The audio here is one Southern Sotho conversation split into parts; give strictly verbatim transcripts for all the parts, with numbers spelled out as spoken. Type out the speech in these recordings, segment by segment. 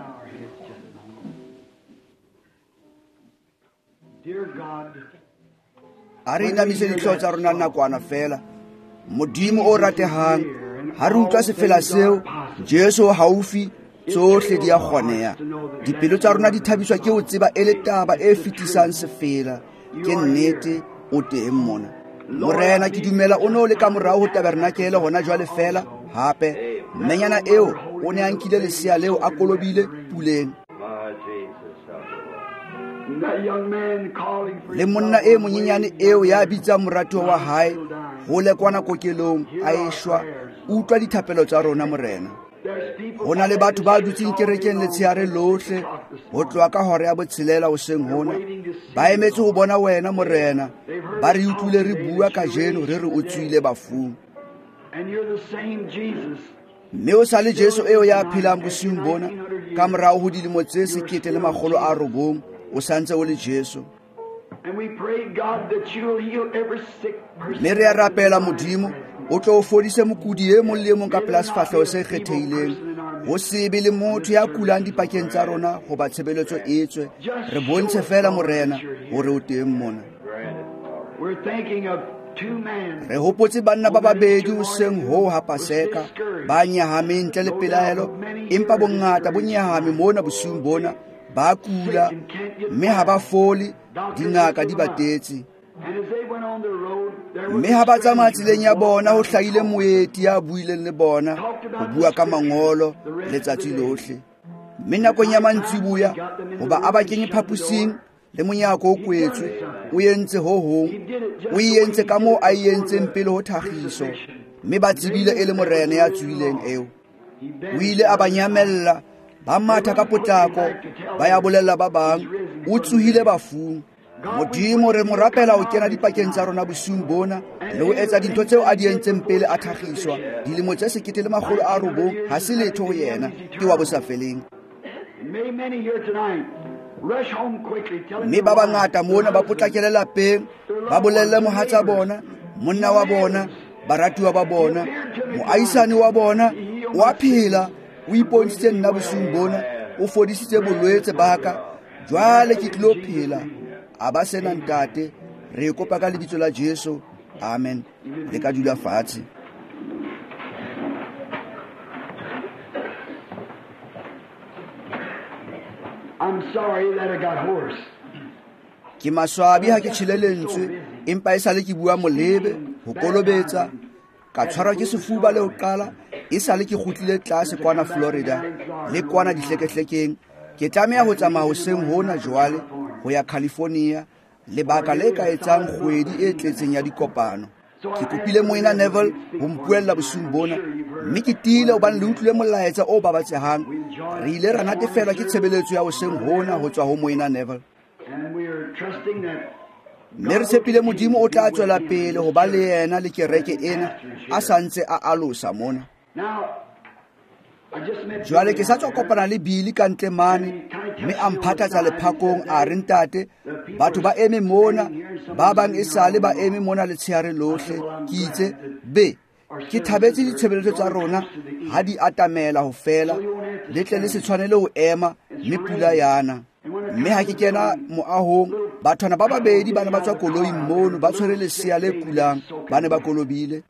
a re inamise ditlhao tsa rona nakwana fela. Modimo o ratehang, ha re utlwa sefela seo, Jesu o haufi, tsohle di a kgoneha. Dipelo tsa rona di thabiswa ke ho tseba e le taba e fetisang sefela, ke nnete o teng mona. Morena ke dumela o no le ka morao ho tabernakele hona jwale fela, hape mmenyana eo o ne a nkile lesea leo a kolobile puleng. Le monna e monyenyane eo ya bitsang moratuwa wa hae hole kwana kokelong a eshwa, utlwa dithapelo tsa rona morena. Ho na le batho ba dutseng kerekeng letshehare lohle ho tloha ka hora ya botshelela hoseng hona, ba emetse ho bona wena morena, ba re utlwile re bua kajeno re re o tswile bafung. Mme o sa le Jesu eo ya phelang bosiung bona, ka morao ho dilemo tse sekete le makgolo a robong, o santse o le Jesu. Mme re a rapela Modimo o tlo o fodise mokudi e mong le mong ka pela sefahleho se kgethehileng, ho se be le motho ya kulang dipakeng tsa rona ho ba tshebeletso e tswe. Re bontshe fela morena hore o teng mona. Re hopotse banna ba babedi hoseng ho ha Paseka, ba nyahame ntle le pelaelo, empa bongata bo nyahame mona bosiung bona, ba kula, mme ha ba fole, dingaka di batetse. Mme ha ba tsamaya tseleng ya bona ho hlahile moeti ya buileng le bona, ho bua ka mangolo letsatsi lohle. Mme nakong ya mantsibuya, hoba a ba kenye phapusing, le monyako o kwetswe, o entse ho hong, o entse ka moo a entseng pele ho tlhagiso, mme ba tsebile e le morena ya tswileng eo. O ile a ba nyamella, ba matha ka potlako, ba ya bolella ba bang, o tsohile bafung. Modimo re mo rapela ho kena dipakeng tsa rona bosiung bona, le ho etsa dintho tseo a di entseng pele a tlhagiswa. Dilemo tse sekete le makgolo a robong ha se letho ho yena, ke wa bosafeleng. Mme ba bangata mona ba potlakele lapeng, ba bolelle mohatsa bona, monna wa bona, baratuwa ba bona, moahisane wa bona, o a phela, o ipontshitse nna bosiung bona, o fodisitse bolwetse ba ka, jwale ke tlilo phela. A ba sena ntate, re kopa ka lebitso la Jesu. Amen. Le ka dula fatshe. I'm sorry that I got hoarse. Ke maswabi ha ke tshileletswe, empa e sale ke bua molebe, ho kolobetsa, ka tshwarwa ke sefuba le ho qala, e sale ke kgutlile tlase kwana Florida, le kwana dihlekehlekeng. Ke tlameha ho tsamaya hoseng hona jwale ho ya California, lebaka le ka etsang kgwedi e tletseng ya dikopano. Ke kopile moena Neville ho mpuella bosiung bona, mme ke tiile hobane le utlwile molaetsa o babatsehang. Re ile ra natefelwa ke tshebeletso ya hoseng hona ho tswa ho moena Neville. Mme re tshepile Modimo o tla tswela pele ho ba le yena le kereke ena a santse a alosa mona. Jwale ke sa tswa kopana le Billy ka ntle mane, mme a mphathatsa lephakong a re ntate, batho ba eme mona, ba bang e sale ba eme mona letshehare lohle. Ke itse, be, ke thabetse ditshebeletso tsa rona ha di atamela ho fela, le tle le se tshwanele ho ema, mme pula yana. Mme ha ke kena moahong, bathwana ba babedi ba ne ba tswa koloing mono, ba tshwere lesea le kulang, ba ne ba kolobile.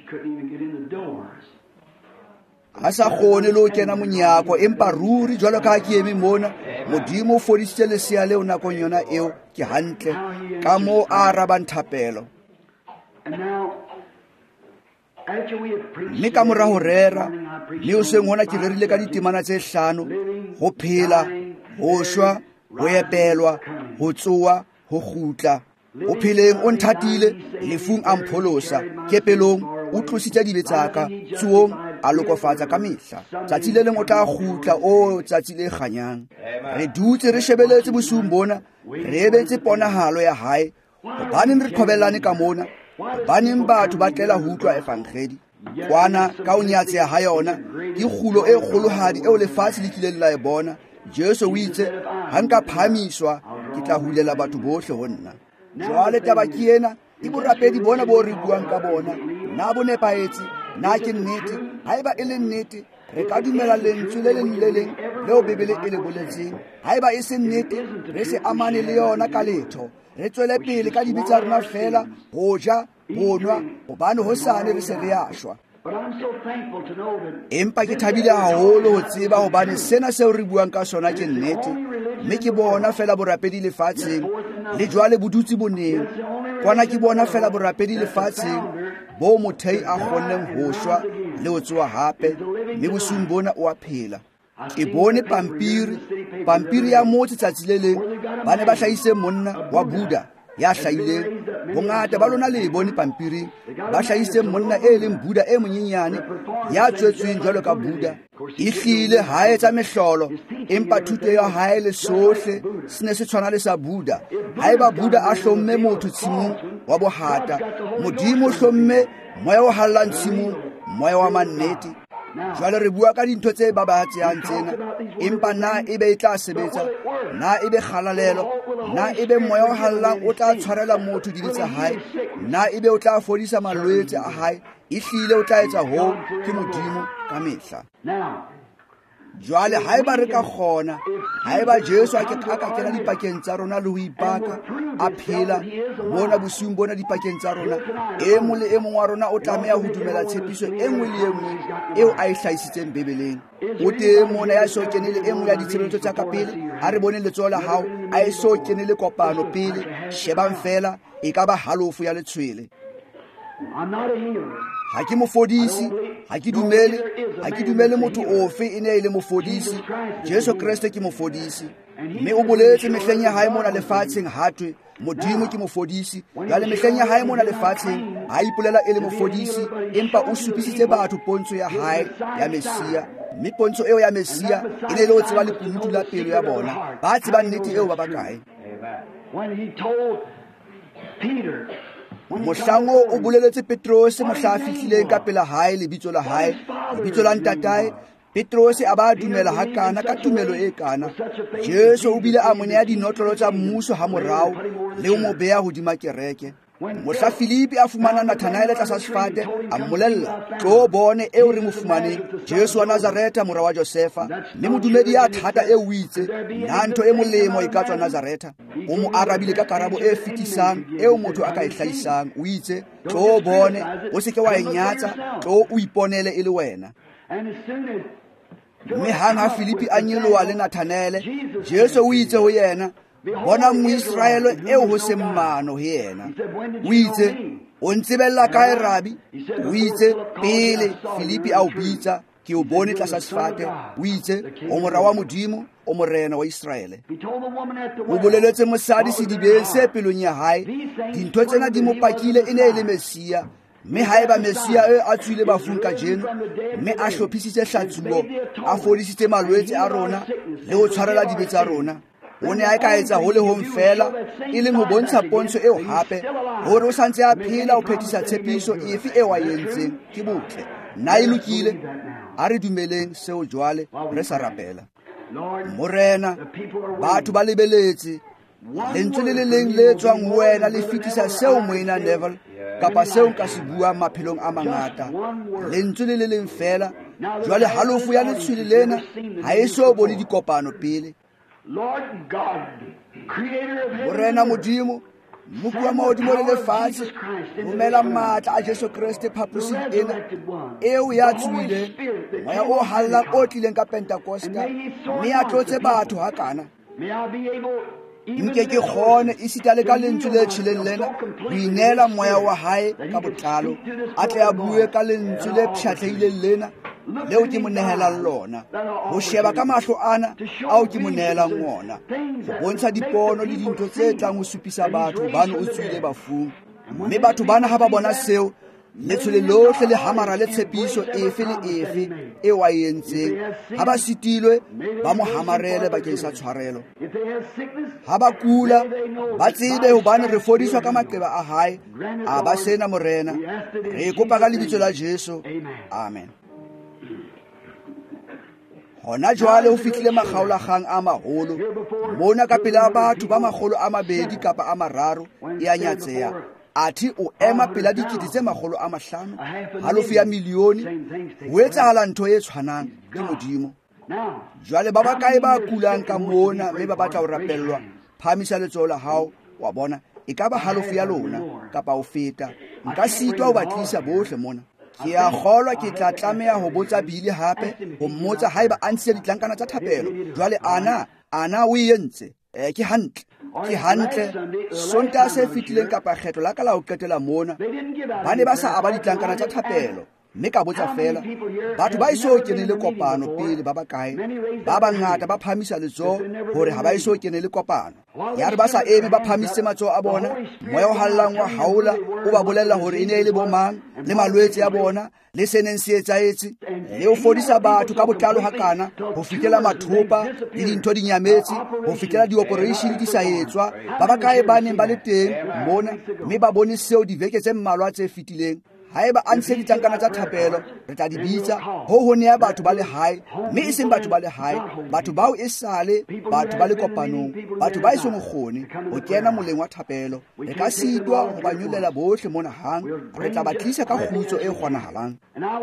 A sa kgone le ho kena monyako, empa ruri jwalo ka ha ke eme mona, Modimo o fodisitse lesea leo nakong yona eo, ke hantle, ka moo a arabang thapelo. Mme ka mora ho rera, mme hoseng hona ke rerile ka ditemana tse hlano, ho phela, ho shwa, ho epelwa, ho tsoa, ho kgutla. Ho pheleng o nthatile, lefung a mpholosa, kepelong o tlositse dibe tsaka, tsuong a lokofatsa ka mehla. Tsatsi le leng o tla kgutla, o tsatsi le kganyang. Re dutse re shebeletse bosiung bona, re ebetse ponahalo ya hae, hobaneng re qhobellane ka mona, hobaneng batho ba tlela ho utlwa evangeli. Kwana ka o nyatseha ha yona, ke kgulo e kgolohadi eo lefatshe le kileng la e bona. Jesu o itse, ha nka phahamiswa, ke tla hulela batho bohle ho nna. Jwale taba ke ena, e borapedi bona bo re buang ka bona, na bo nepahetse, na ke nnete, haeba e le nnete, re ka dumela lentswe le leng le leng leo Bebele e le boletseng. Haeba e se nnete, re se amane le yona ka letho. Re tswele pele ka dibe tsa rona fela, go ja, go nwa, hobane hosane re se re a shwa. Empa ke thabile haholo ho tseba hobane sena seo re buang ka sona ke nnete, mme ke bona fela borapedi lefatsheng le jwale bo dutse boneng. Kwana ke bona fela borapedi lefatsheng bo mothei a kgonneng ho shwa le ho tsoha hape, mme bosung bona o a phela. Ke bone pampiri pampiri ya motse tsatsi le leng ba ne ba hlahise monna wa Buddha ya hlahileng. Bongata ba lona le bone pampiri ba hlahise monna e leng Buddha e monyenyane ya tswetsweng jwalo ka Buddha. Ehlile ha etsa mehlolo, empa thuto ya hae le sohle sene se tshwana le sa Buddha. Haeba Buddha a hlomme motho tshimong wa bohata, Modimo hlomme moya o hallang tshimong, moya wa mannete. Jwale re bua ka dintho tse babatsehang tsena, empa na ebe e tla sebetsa, na ebe kgalalelo, na ebe moya o hallang o tla tshwarela motho dibe tsa hae, na ebe o tla fodisa malwetse a hae, ehlile o tla etsa ho ke Modimo ka mehla. Jwale haeba re ka kgona, haeba Jesu a ke ka kena dipakeng tsa rona le ho ipaka a phela mona bosung bona dipakeng tsa rona, e mong le e mong wa rona o tlameha ho dumela tshepiso e nngwe le e nngwe eo a e hlahisitseng Bebeleng. O teng mona ya so kenele e nngwe ya ditshebeletso tsa ka pele, a re bone letsoho la hao a e so kenele kopano pele, shebang fela e ka ba halofo ya letshwele. Ha ke mofodisi, ha ke dumele, ha ke dumele motho ofe e ne e le mofodisi. Jesu Kriste ke mofodisi, mme o boletse mehleng ya hae mona lefatsheng hathwe Modimo ke mofodisi. Jwale mehleng ya hae mona lefatsheng ha ipolela e le mofodisi, empa o supisitse batho pontsho ya hae ya Mesia. Mme pontsho eo ya Mesia e ne le ho tseba lekunutu la pelo ya bona, ba tseba nnete eo ba bakae. Mohlango o boleletse Petrose mohla a fihlileng ka pela hae lebitso la hae, lebitso la ntatae. Petrose a ba dumela hakana ka tumelo e kana. Jesu o bile a mo neha dinotlolo tsa mmuso ha morao le ho mo beha hodima kereke. Mohla Filipi a fumana Nathanaele tlasa sefate, a mmolella, tlo bone eo re mo fumaneng, Jesu wa Nazareta mora wa Josefa. Mme modumedi ya thata eo o itse, na ntho e molemo e ka tswa Nazareta. O mo arabile ka karabo e fetisang eo motho a ka e hlahisang, o itse, tlo bone, o se ke wa e nyatsa, tlo o iponele e le wena. Mme hang ha Filipi a nyoloha le Nathanaele, Jesu o itse ho yena, bona Moisraele eo ho se mmano ho yena. O itse, o ntsebella kae Rabi? O itse, pele Filipi a o bitsa, ke o bone tlasa sefate. O itse, o mora wa Modimo, o morena wa Israele. O boleletse mosadi sedibeng se pelong ya hae, dintho tsena di mo pakile e ne e le Mesia. Mme haeba Mesia e a tswile bafung ka jeno, mme a hlophisitse hlatsuo, a fodisitse malwetse a rona le ho tshwarela dibe tsa rona, o ne a ka etsa ho le hong fela, e leng ho bontsha pontsho eo hape hore o santse a phela ho phethisa tshepiso efe eo a entseng ke botle. Na e lokile, a re dumeleng seo jwale re sa rapela. Morena, batho ba lebeletse, lentswe le le leng le tswang ho wena le fetisa seo Moena Neville kapa seo nka se buang maphelong a mangata. Lentswe le le leng fela, jwale halofo ya letshwele lena ha e so bone dikopano pele. Morena Modimo, mokua mahodimo le lefatshe, romela matla a Jesu Kriste phapusing ena eo ya tswileng, moya o hallang o tlileng ka Pentakosta, mme a tlotse batho hakana. Nke ke kgone esita le ka lentswe le tshileng lena ho inela moya wa hae ka botlalo, a tle a bue ka lentswe le pshatlehileng lena leo ke mo nehelang lona, ho sheba ka mahlo ana ao ke mo nehelang ona, ho bontsha dipono le dintho tse tlang ho supisa batho bana o tswile bafung. Mme batho bana ha ba bona seo, letshwele lohle le hamara le tshepiso efe le efe eo a entseng, ha ba sitilwe ba mo hamarele bakeng sa tshwarelo. Ha ba kula ba tsebe hobane re fodiswa ka maqeba a hae, a ba sena morena. Re kopa ka lebitso la Jesu, amen. Hona jwale ho fihlile makgaolakgang a maholo mona ka pela batho ba makgolo a mabedi kapa a mararo, e a nyatseha. athi o ema pela dikete tse magolo a mahlano halofo ya milione ho etsahala ntho e tshwanang ke modimo. Jwale ba bakae ba kulang ka mona mme ba batla ho rapellwa, phamisa letsoho la hao wa bona e ka ba halofo ya lona kapa ho feta. Nka sitwa ho batlisa bohle mona. Ke a kgolwa ke tla tlameha ho botsa Bili hape ho mmotsa haeba a ntse ditlankana tsa thapelo. Jwale ana ana o entse eh ke hantle ke hantle Sontaha se fetileng kapa kgetlo la ka la ho qetela mona ba ne ba sa aba ditlankana tsa thapelo. Mme ka botsa fela batho ba iso kenele kopano pele ba bakae. Ba bangata ba phamisa letsoho hore ha ba iso kenele kopano. Ya re ba sa eme ba phamise matsoho a bona, moya o hallang wa haula o ba bolella hore ene ile bo mang le malwetse ya bona le seneng se etsaetse le o fodisa batho ka botlalo hakana ho fikela mathopa le dintho di nyametse ho fikela di-operation di sa etswa. Ba bakae ba neng ba le teng mona mme ba bone seo diveke tse mmalwa tse fetileng. Haeba a ntshe ditlankana tsa thapelo re tla di bitsa ho ho ne ya batho ba le hae, mme e seng batho ba le hae, batho bao e sale batho ba le kopanong, batho ba isong kgone ho kena moleng wa thapelo. Re ka sitwa ho ba nyolela bohle mona hang, re tla ba tlisa ka kgutso e kgonahalang.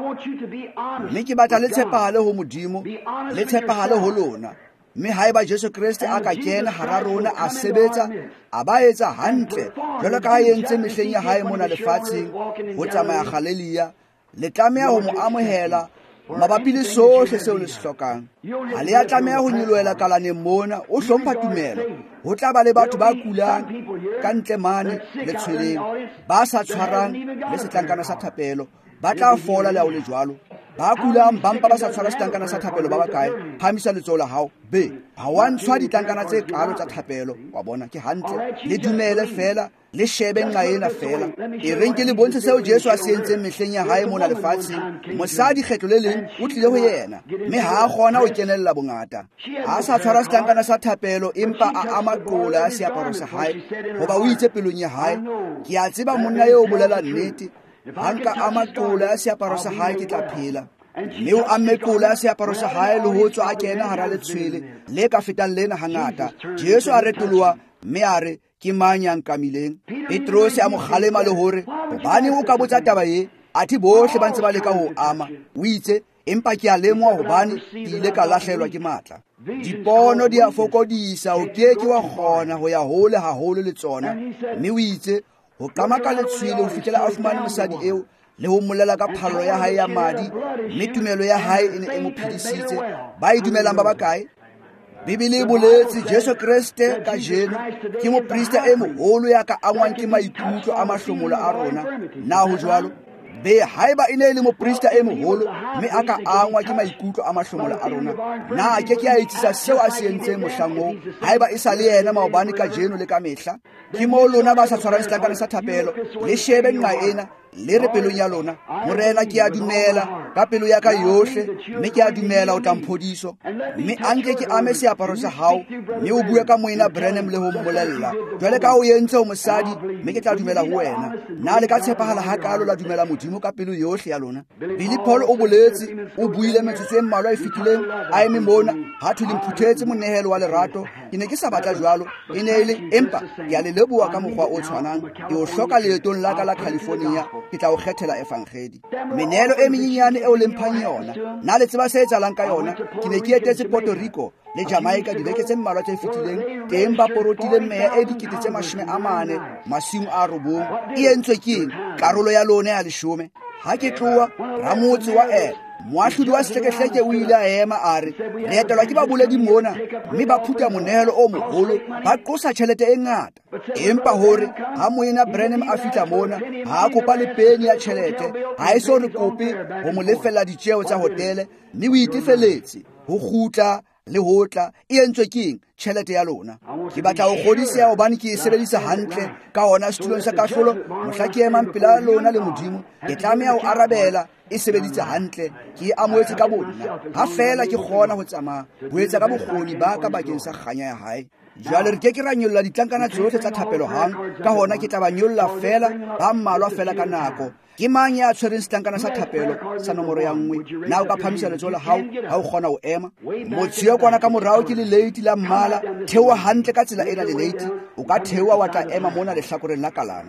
Mme ke batla le tshepahale ho Modimo, le tshepahale ho lona. Mme haeba Jesu Kriste a ka kena hara rona a sebetsa a ba etsa hantle jwalo ka ha entse mehleng ya hae mona lefatsheng ho tsamaya Galileya, le tlameha ho mo amohela mabapi le sohle seo le se hlokang. Ha le a tlameha ho nyoloela kalaneng mona o hlompha tumelo. Ho tla ba le batho ba kulang ka ntle mane le tshweleng, ba sa tshwarang le setlankana sa thapelo, ba tla fola le ha o le jwalo. Ba kulang bampa ba sa tshwara setlankana sa thapelo ba bakae. Phamisa letsoho la hao be ha wa ntshwa ditlankana tse kalo tsa thapelo. Wa bona ke hantle, le dumele fela, le shebe nqa ena fela. E reng ke le bontshe seo Jesu a se entseng mehleng ya hae mona lefatsheng. Mosadi kgetlo le leng o tlile ho yena, mme ha a kgona ho kenella bongata. Ha sa tshwara setlankana sa thapelo empa a ama qola ya seaparo sa hae, hoba o itse pelong ya hae, ke a tseba monna eo o bolela nnete. Hanka ama qola ya seaparo sa hae ke tla phela. Mme o amme qola ya seaparo sa hae le ho tswa a kena hara letshwele le ka fetang lena hangata. Jesu a retoloha mme a re ke mang ya nkamileng. Petrose a mo kgalema le hore hobane o ka botsa taba e, athi bohle ba ntse ba leka ho ama. O itse empa ke a lemoha hobane ke ile ka lahlelwa ke matla. Dipono di a fokodisa, o keke wa kgona ho ya hole haholo le tsona. Mme o itse ho qama ka letshwele ho fihlela a fumane mosadi eo le ho mmolela ka phallo ya hae ya madi, mme tumelo ya hae e ne e mo phedisitse. Ba e dumelang ba bakae? Bibele e boletse Jesu Kriste ka jeno ke mopriste e moholo ya ka angwang ke maikutlo a mahlomolo a rona. Na ho jwalo be haeba e ne e le mopriste e moholo mme a ka angwa ke maikutlo a mahlomolo a rona, na a ke ke a etsisa seo a se entseng mohlang oo haeba e sa le yena maobane ka jeno le ka mehla? Ke moo lona ba sa tshwarang setlankana sa thapelo le shebe nqa ena le re pelong ya lona, morena ke a dumela ka pelo ya ka yohle, mme ke a dumela o tla mphodiso. Mme anke ke ame seaparo sa hao mme o bue ka Moena Branham le ho mmolella jwale ka o entse o mosadi, mme ke tla dumela ho wena. Na le ka tshepahala hakalo la dumela Modimo ka pelo yohle ya lona? Billy Paul o boletse, o buile metsotso e mmalwa e fetileng a eme mona ha thwe le mphuthetse monehelo wa lerato. Ke ne ke sa batla jwalo, e ne e le empa ke a le leboha ka mokgwa o tshwanang. Ke o hloka leetong la ka la California, ke tla o kgethela evangeli. Menehelo e menyenyane eo le mphang yona, na le tseba se etsahalang ka yona? Ke ne ke etetse Puerto Rico le Jamaica dibeke tse mmalwa tse fetileng, teng ba porotile meya e dikete tse mashome a mane masimo a robong. E entswe keng karolo ya lona ya leshome. Ha ke tloha ramotse wa e moahlodi wa setlekehleke o ile a ema a re le etelwa ke ba boledi mona, mme ba phuta monehelo o moholo, ba qosa tjhelete e ngata. Empa hore ha Moena Branham a fihla mona ha a kopa le peni ya tjhelete, ha e so re kope ho mo lefella ditjeo tsa hotele, mme o itefeletse ho kgutla le hotla. E entswe keng tjhelete ya lona? Ke batla ho kgodisa hobane ke e sebedisa hantle ka hona setulong sa kahlolo mohla ke ema pela lona le Modimo. Ke tlameha ho arabela e sebeditse hantle, ke e amohetse ka bonna ha fela ke kgona ho tsamaya ho etsa ka bokgoni ba ka bakeng sa kganya ya hae. Jwale re ke ke ra nyolla ditlankana tsohle tsa thapelo hang, ka hona ke tla ba nyolla fela ba mmalwa fela ka nako. Ke mang ya tshwereng setlankana sa thapelo sa nomoro ya nngwe? Na o ka phamisa letsoho la hao ha o kgona ho ema? Motshio kwana ka morao ke le leiti la mmala, theoha hantle ka tsela ena le leiti. O ka theoha wa tla ema mona lehlakoreng la kalana.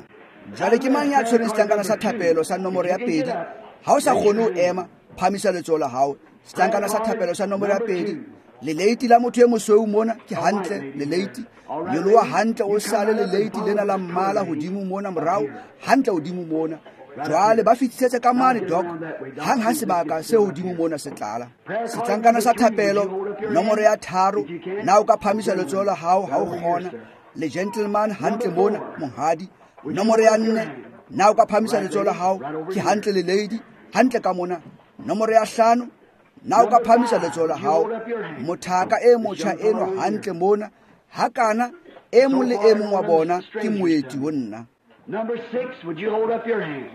jwale ke mang ya tshwereng setlankana sa thapelo sa nomoro ya pedi? Ha o sa kgone ho ema, phamisa letsoho la hao. Setlankana sa thapelo sa nomoro ya pedi. Leleiti la motho e mosweu mona ke hantle leleiti. Nyoloha hantle o sale leleiti lena la mmala hodimo mona morao, hantle hodimo mona. Jwale ba fitisetse ka mane dok, hang ha sebaka se hodimo mona se tlala. Setlankana sa thapelo nomoro ya tharo, na o ka phamisa letsoho la hao ha o kgona. Le gentleman hantle mona monghadi. Nomoro ya nne, na o ka phamisa letsoho la hao ke hantle leleiti, hantle ka mona. Nomoro ya hlano, na o ka phamisa letsoho la hao. Mothaka e motjha eno hantle mona, hakana e mong le e mong wa bona ke moeti ho nna. Number six, would you hold up your hand?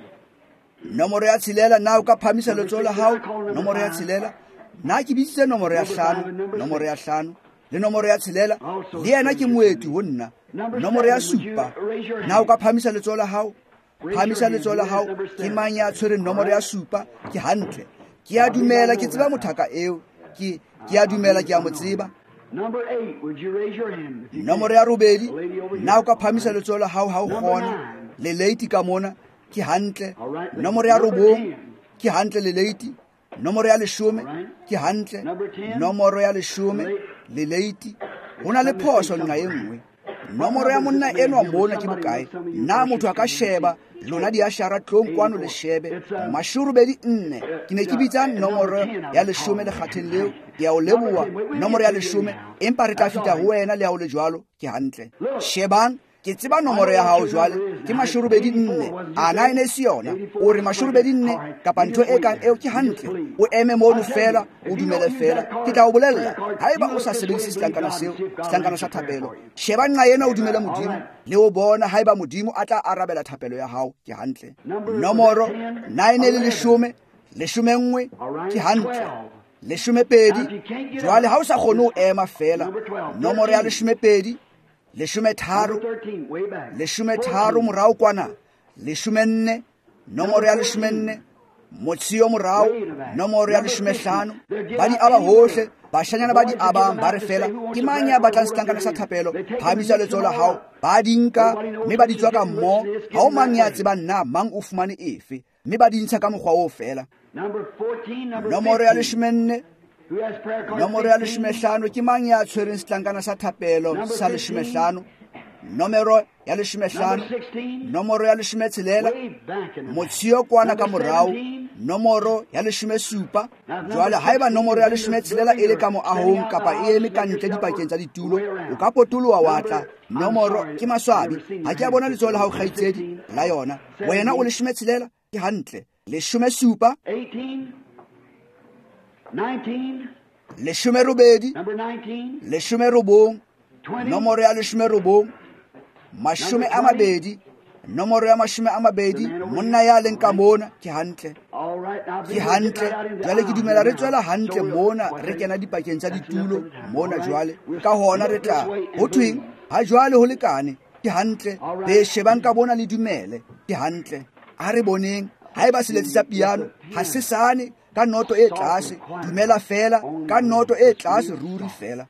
Nomoro ya tshelela, na o ka phamisa letsoho la hao. Nomoro ya tshelela, na ke bitsitse nomoro ya hlano, nomoro ya hlano. Le nomoro ya tshelela, le yena ke moeti ho nna. Nomoro ya supa, na o ka phamisa letsoho la hao. Phamisa letsoho la hao, ke mang ya tshwereng nomoro ya supa? Ke hantle. Ke a dumela ke tseba mothaka eo. Ke ke a dumela ke a mo tseba. Number eight, would you raise your hand? Nomoro ya robedi, na o ka phamisa letsoho la hao ha o kgona. Leleiti ka mona ke hantle. Nomoro ya robong ke hantle leleiti. Nomoro ya leshome ke hantle. Nomoro ya leshome leleiti. Hona le phoso nna e nngwe. Nomoro ya monna eno mona ke bokae? Na motho a ka sheba lona di a shara tlong kwano le shebe. Mashurubedi nne ke ne ke bitsa nomoro ya leshome le kgatheng leo. Ke a o leboha nomoro ya leshome, empa re tla feta ho wena le ha o le jwalo ke hantle. Shebang ke tseba nomoro ya hao jwale ke mashurubedi nne. Ana ene se yona o re mashurubedi nne kapa ntho e kang eo ke hantle. O eme mono fela o dumele fela. Ke tla o bolella haeba o sa sebedise setlankana seo, setlankana sa thapelo. Sheba nna yena o dumele modimo le o bona haeba modimo a tla arabela thapelo ya hao ke hantle. Nomoro nine le leshome, leshome nngwe ke hantle. Leshome pedi, jwale ha o sa kgone ho ema fela. Nomoro ya leshome pedi, leshome tharo, leshome tharo morao kwana. Leshome nne, nomoro ya leshome nne. Motsio morao, nomoro ya leshome hlano. Ba di aba hohle, bashanyana ba di abang ba re fela ke mang ya batlang setlankana sa thapelo? Phamisa letsoho la hao. Ba di nka mme ba di tswa ka mmo. Ha o mang ya tsebang na mang o fumane efe, mme ba di ntsha ka mokgwa o fela. Nomoro ya leshome nne, nomoro ya leshome hlano ke mang ya tshwereng setlankana sa thapelo sa leshome hlano? Nomoro ya leshome hlano, nomoro ya leshome tshelela, motshio kwana ka morao. Nomoro ya leshome supa, jwale haeba nomoro ya leshome tshelela e le ka moahong kapa e eme ka ntle dipakeng tsa ditulo, o ka potoloha wa tla. Nomoro ke maswabi, ha ke a bona letsoho la hao kgaitsedi la yona. Wena o leshome tshelela ke hantle. Leshome supa, leshome robedi, leshome robong, nomoro ya leshome robong, mashome a mabedi, nomoro ya mashome a mabedi. Monna ya leng ka mona ke hantle. Ke hantle. Jwale ke dumela re tswela hantle mona re kena dipakeng tsa ditulo mona jwale. Ka hona re tla ho thweng ha jwale ho lekane ke hantle. Be shebang ka bona le dumele ke hantle. A re boneng haeba seletsi sa piano ha se sane ka noto e tlase, dumela fela ka noto e tlase ruri fela.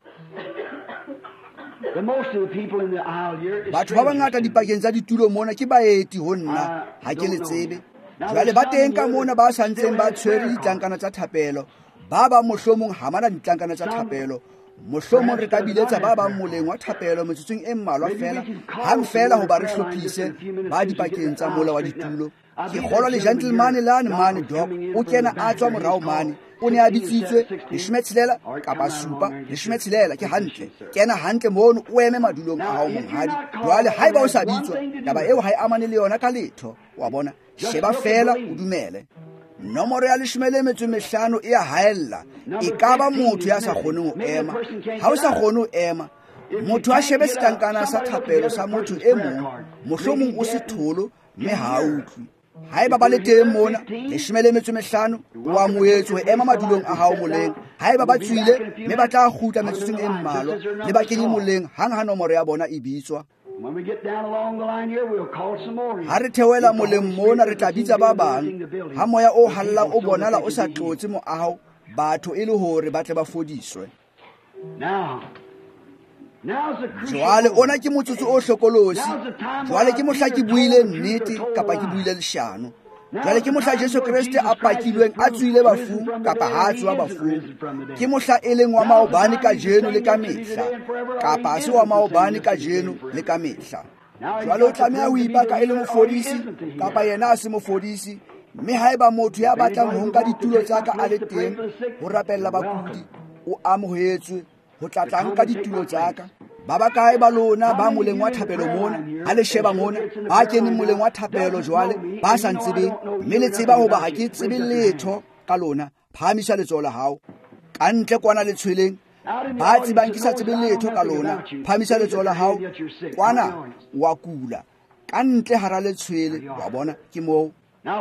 Batho ba bangata dipakeng tsa ditulo mona ke baeti ho nna ha ke le tsebe. Jwale ba teng ka mona ba santseng ba tshwere ditlankana tsa thapelo. Ba ba mohlomong ha mana ditlankana tsa thapelo. Mohlomong re ka biletsa ba bang moleng wa thapelo metsotsong e mmalwa fela, hang fela ho ba re hlophise ba dipakeng tsa mola wa ditulo. Ke kgolwa le gentleman lane mane dok o kena a tswa morao mane. O ne a bitsitswe leshome tshelela kapa supa, leshome tshelela ke hantle. Kena hantle mono o eme madulong a hao monghadi. Jwale haeba o sa bitswa, taba eo ha e amane le yona ka letho. Wa bona, sheba fela o dumele. Nomoro ya leshome le metso e mehlano e a haella. E ka ba motho ya sa kgoneng ho ema. Ha o sa kgone ho ema, motho a shebe setlankana sa thapelo sa motho e mong. Mohlomong o se tholo mme ha a utlwe. Haeba ba le teng mona leshome le metso e mehlano, o amohetswe ho ema madulong a hao moleng. Haeba ba tswile mme ba tla kgutla metsotsong e mmalwa, le ba kenye moleng hang ha nomoro ya bona e bitswa. Ha re theoela moleng mona re tla bitsa ba bang. Ha moya o hallang o bonala o sa tlotse moaho, batho e le hore ba tle ba fodiswe. jwale ona ke motsotso o hlokolosi, jwale ke mohla ke buile nnete kapa ke buile leshano, jwale ke mohla Jesu Kriste a pakilweng a tswile bafung kapa ha tswa bafung, ke mohla e leng wa maobane ka jeno le ka mehla kapa ha se wa maobane ka jeno le ka mehla. Jwale o tlameha ho ipaka e le mofodisi kapa yena a se mofodisi, mme haeba motho ya batlang ho nka ditulo tsa ka a le teng ho rapella bakudi, o amohetswe ho tla tla nka ditulo tsa ka. Ba ba kae ba lona ba moleng wa thapelo mona, ha le sheba mona ba kene moleng wa thapelo jwale ba sa ntsebeng, mme le tseba hoba ha ke tsebe letho ka lona, phamisa letsoho la hao. Ka ntle kwana le tshweleng ba tsebang ke sa tsebe letho ka lona, phamisa letsoho la hao. Kwana wa kula, ka ntle hara le tshwele, wa bona ke moo.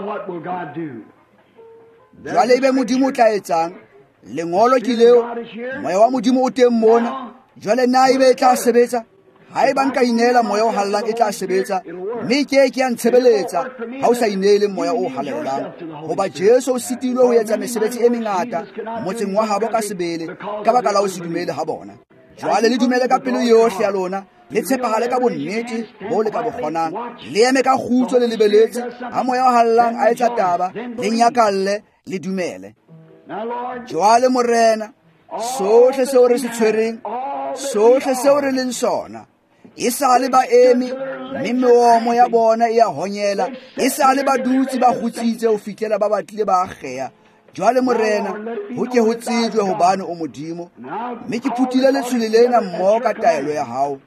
Jwale ebe Modimo o tla etsang? Lengolo ke leo, moya wa Modimo o teng mona. Jwale na ebe e tla sebetsa? Haeba nka inela moya o hallang e tla sebetsa, mme ke ke ya ntshebeletsa ha o sa inele moya o halellang, hoba Jesu o sitilwe ho etsa mesebetsi e mengata motseng wa habo ka sebele ka baka la ho se dumele ha bona. Jwale le dumele ka pelo yohle ya lona, le tshepahale ka bonnete bo le ka bo kgonang, le eme ka kgutso le lebeletse ha moya o hallang a etsa taba, le nyakalle le dumele. Jwale Morena, sohle seo re se tshwereng, sohle seo re leng sona, e sale ba eme, mme meomo ya bona e a honyela, e sale ba dutse ba kgutsitse ho fihlela ba batlile ba akgeha. Jwale Morena, ho ke ho tsejwe hobane o Modimo, mme ke phutile letshwele lena mmoho ka taelo ya hao.